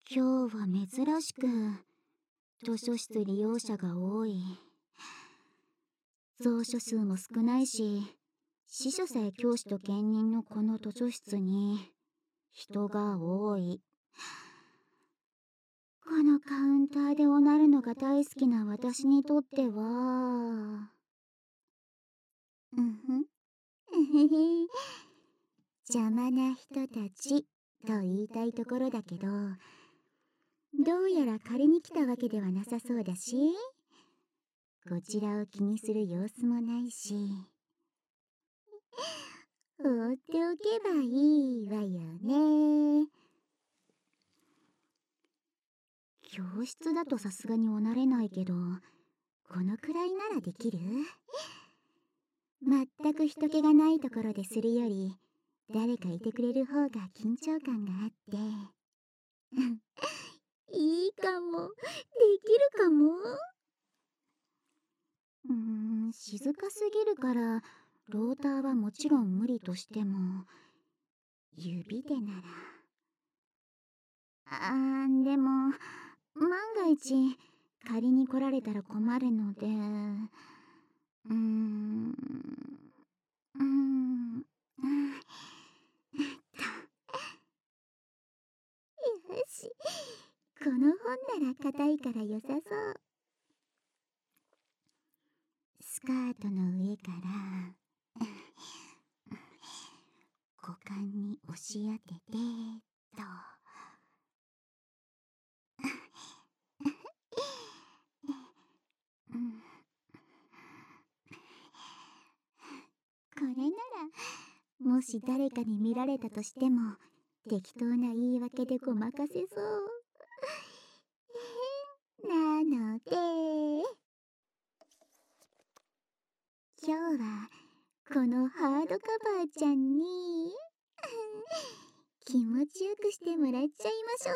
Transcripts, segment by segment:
今日は珍しく図書室利用者が多い。蔵書数も少ないし、司書さえ教師と兼任のこの図書室に人が多い。このカウンターでおなるのが大好きな私にとっては、うんふん、邪魔な人たちと言いたいところだけど、どうやら借りに来たわけではなさそうだし、こちらを気にする様子もないし、放っておけばいいわよね。教室だとさすがにおなれないけど、このくらいならできる？全く人気がないところでするより、誰かいてくれる方が緊張感があって。いいかも。できるかも。静かすぎるから、ローターはもちろん無理としても、指でなら。でも、万が一、仮に来られたら困るので、うーん、うーん、よし。この本なら硬いから良さそう。スカートの上から股間に押し当ててと。これなら、もし誰かに見られたとしても、適当な言い訳でごまかせそう。なので、今日はこのハードカバーちゃんに気持ちよくしてもらっちゃいましょう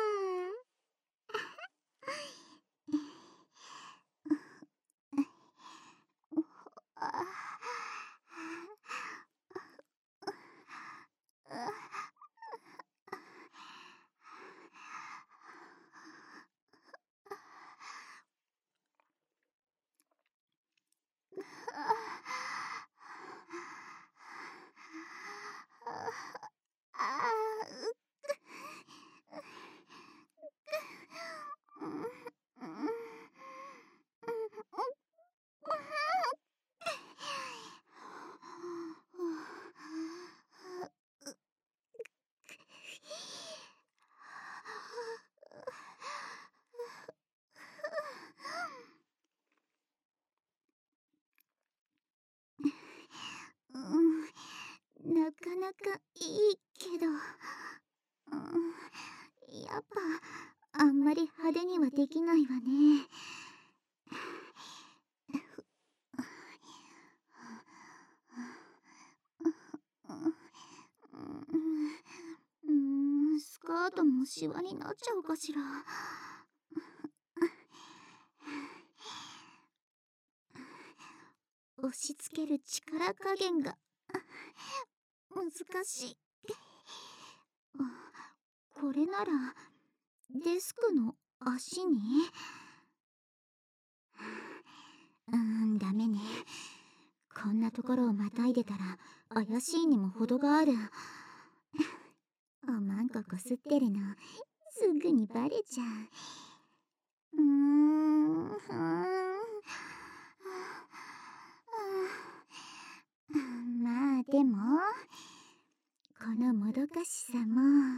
か。なかなかいいけど、やっぱあんまり派手にはできないわね。スカートもシワになっちゃうかしら。押し付ける力加減が難しい。これならデスクの足に。ダメね。こんなところをまたいでたら怪しいにも程がある。おまんここすってるのすぐにバレちゃう。まあでも、このもどかしさも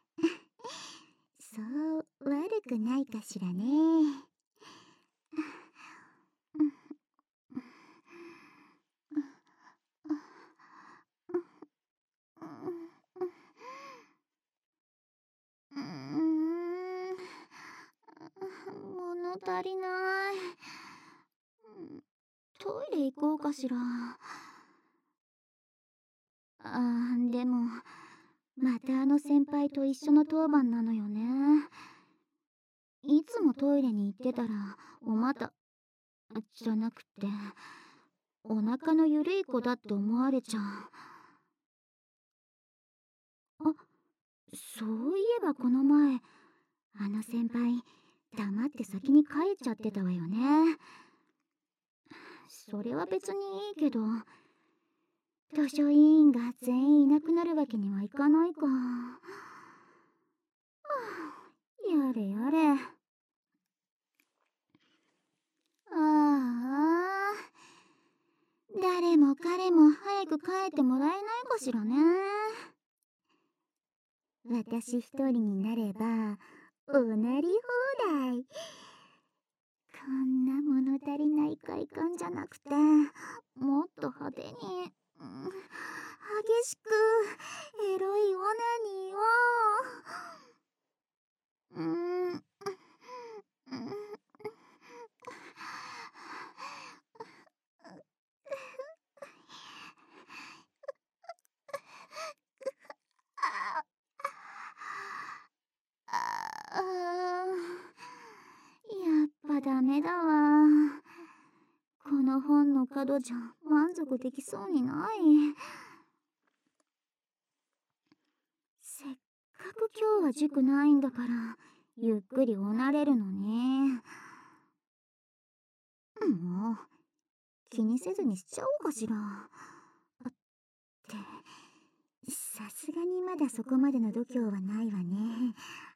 そう悪くないかしらね。物足りない。トイレ行こうかしら。でもまたあの先輩と一緒の当番なのよね。いつもトイレに行ってたらお股じゃなくてお腹のゆるい子だって思われちゃう。そういえばこの前あの先輩黙って先に帰っちゃってたわよね。それは別にいいけど、図書委員が全員いなくなるわけにはいかないか。やれやれ。ああ、誰も彼も早く帰ってもらえないかしらね。私一人になればおなり放題。こんな物足りない快感じゃなくて、もっと派手に、激しくエロいオナニーを。うーんやっぱダメだわ。この本の角じゃ満足できそうにない。せっかく今日は塾ないんだから、ゆっくりおなれるのに。もう気にせずにしちゃおうかしら。ってさすがにまだそこまでの度胸はないわね。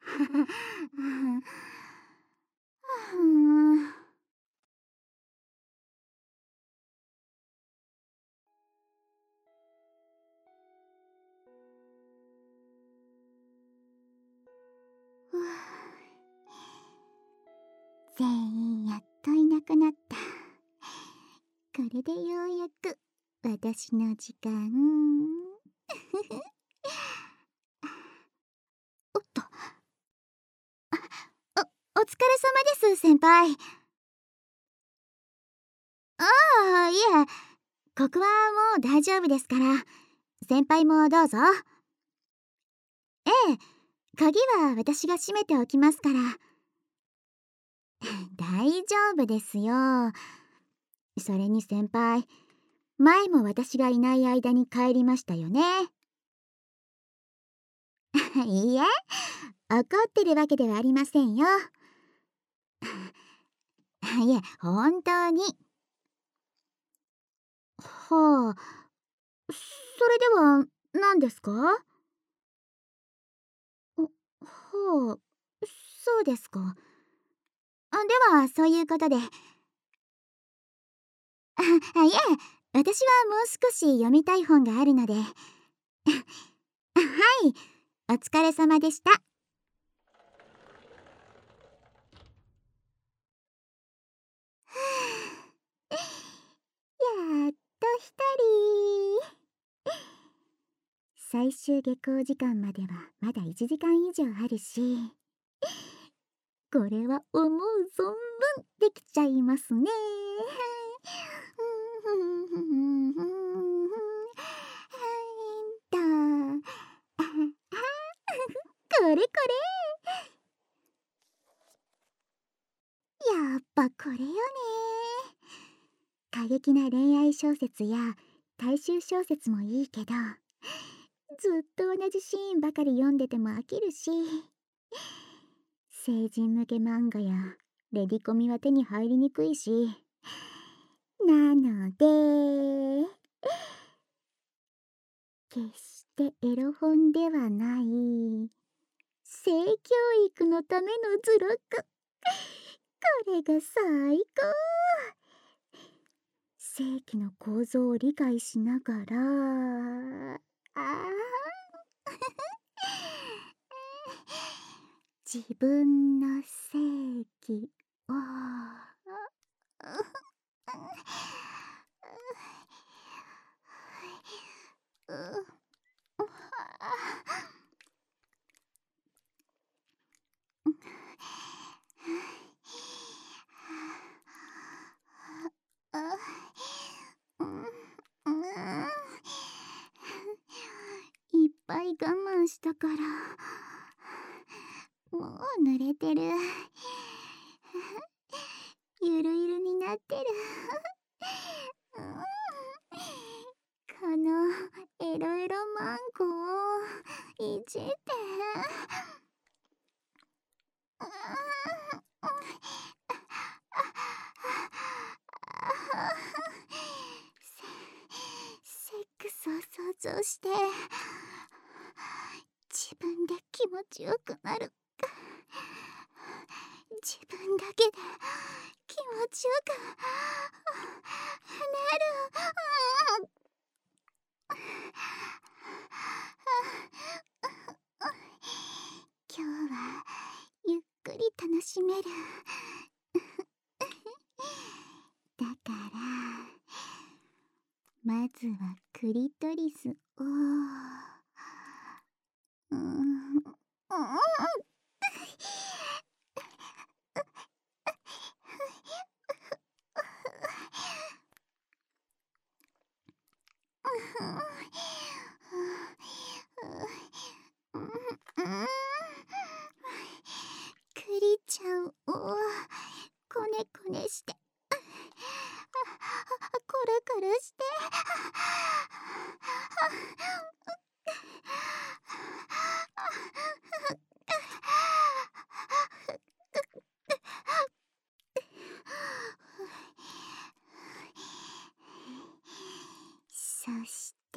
全員やっといなくなった。これでようやく私の時間。おっと、お疲れ様です、先輩。ああ、いえ、ここはもう大丈夫ですから、先輩もどうぞ。ええ、鍵は私が閉めておきますから。大丈夫ですよ。それに先輩、前も私がいない間に帰りましたよね。いいえ、怒ってるわけではありませんよ。いえ、本当に。はあ、それでは何ですか？はあ、そうですか。ではそういうことで。いえ、私はもう少し読みたい本があるので。はい、お疲れ様でした。やっと一人。最終下校時間まではまだ1時間以上あるし、これは思う存分できちゃいますね。これこれ、やっぱこれよね。過激な恋愛小説や大衆小説もいいけど、ずっと同じシーンばかり読んでても飽きるし、成人向け漫画やレディコミは手に入りにくいし、なので決してエロ本ではない性教育のための図録。これが最高。正規の構造を理解しながら、自分の正義をいっぱい我慢したからもう濡れてる。ゆるゆるになってる。このエロエロマンコをいじって。 して自分で気持ちよくなる。自分だけで気持ちよくなる。今日はゆっくり楽しめる。だからまずはクリトリスをクリちゃんをこねこねしてコロコロしてそして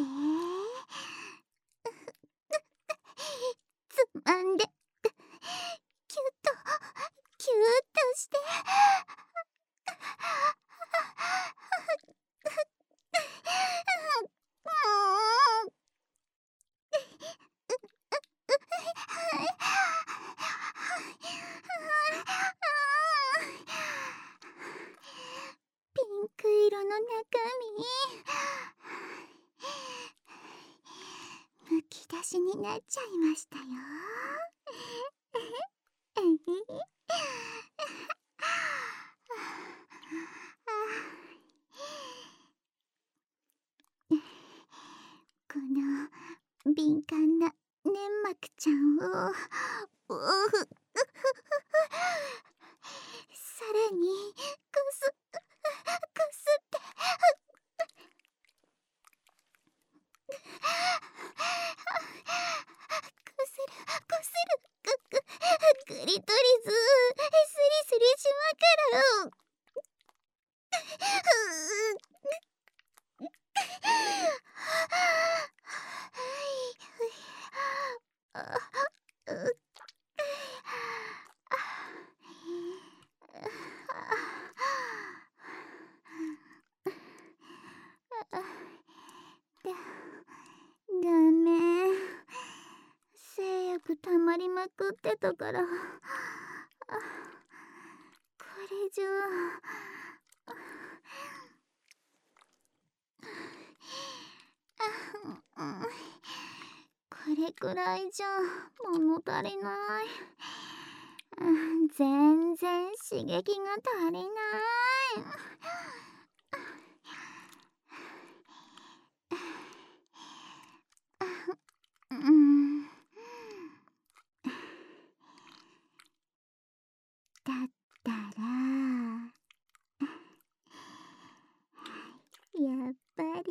つまんでキュッとキュッとしてピンク色の中身むき出しになっちゃいましたよ。この敏感な粘膜ちゃんをさらにこすってこするクリトリススリスリしまからダメ、精薬たまりまくってたからこれじゃこれくらいじゃ物足りない。全然刺激が足りない。だったらやっぱり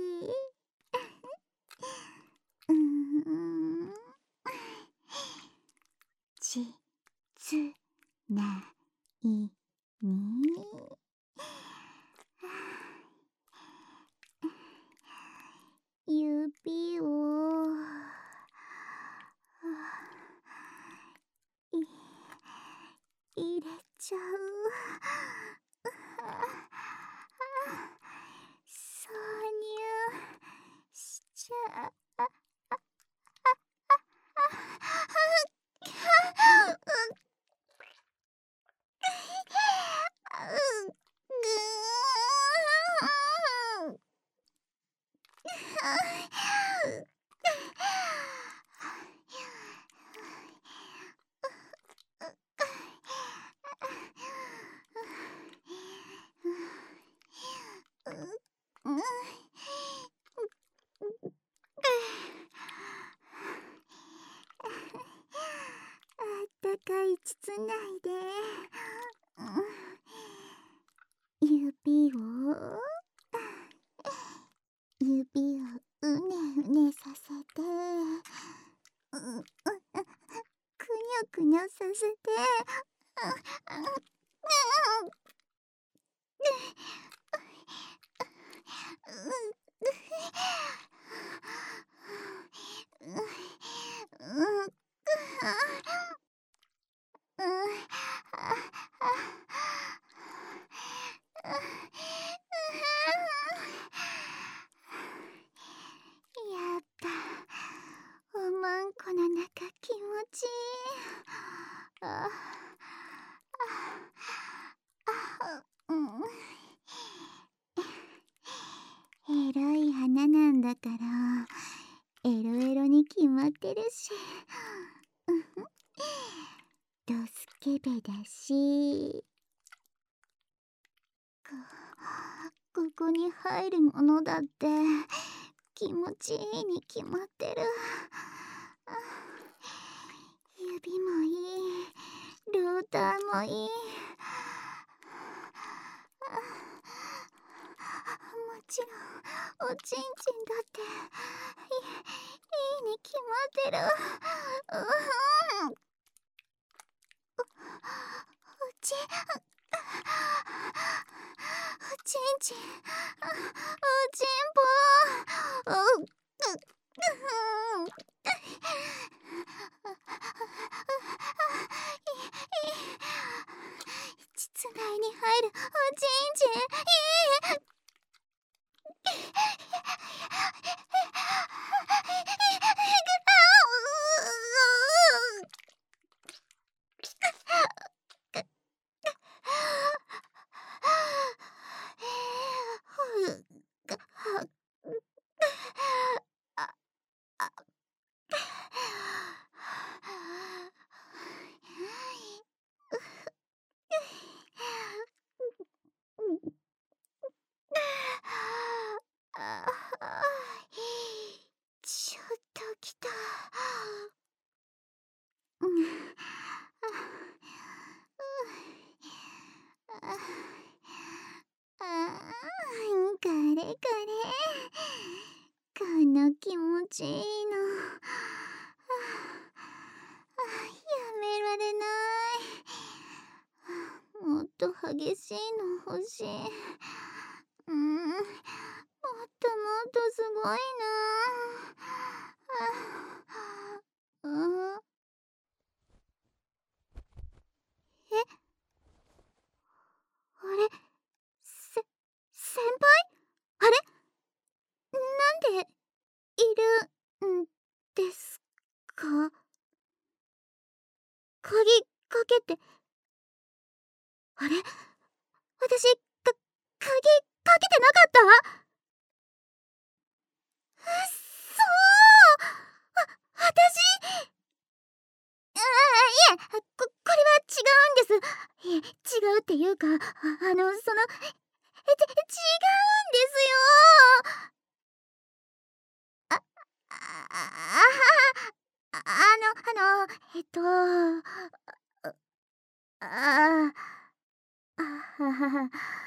ちつないに指を入れちゃう。挿入しちゃう。あったかい膣内で指をうねうねさせてくにょくにょさせてやった。おまんこの中気持ちいい。エロい花なんだからエロエロに決まってるし、ドスケベだし、ここに入るものだって気持ちいいに決まってる。指もいい、ローターもいい。もちろんおちんちんだっていいに決まってる。おちんちん、おちんぽ。膣内に入るおちんちん、いい。ちょっときた。ガレガレ、この気持ちいいの。やめられない。もっと激しいの欲しい。もっともっとすごいな。え、あれ、先輩？あれ？なんでいるんですか？鍵かけて。あれ？私、鍵かけてなかった？うっそー！私、いえ、これは違うんです。いえ、違うっていうか、違うんですよ。あ、えっと、ああ、あはは。